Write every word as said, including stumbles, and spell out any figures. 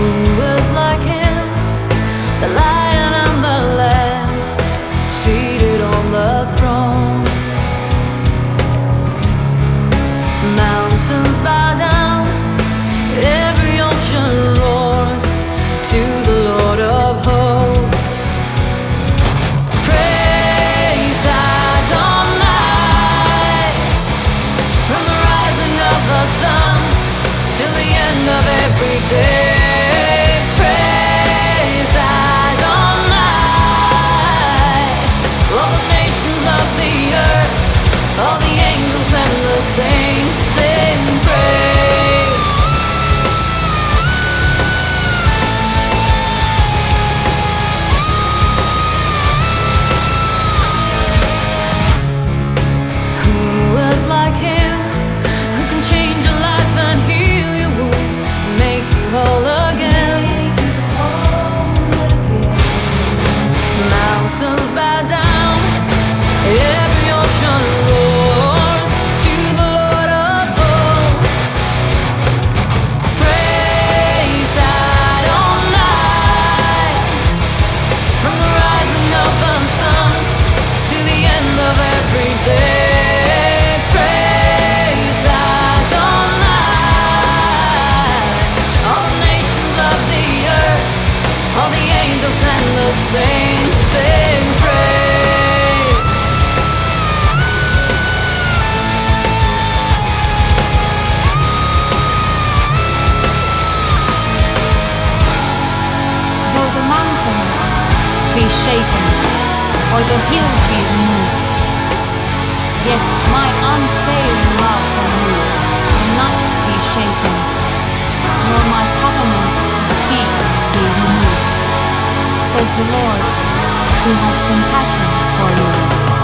is like him, the lion and the lamb, seated on the throne. Mountains bow down, every ocean roars to the Lord of hosts. Praise Adonai, from the rising of the sun till the end of every day. Praise Adonai, all the nations of the earth, all the angels and the saints sing praise. Who is like him, who can change your life and heal your wounds, make you whole again? Mountains bow down, every ocean roars to the Lord of hosts. Praise Adonai, from the rising of the sun to the end of every day. Praise Adonai, all the nations of the earth, all the angels and the saints sing praise. Though the mountains be shaken, or the hills be removed, yet my unfailing love for you will not be shaken, nor my covenant of peace be removed, says the Lord, who has compassion for you.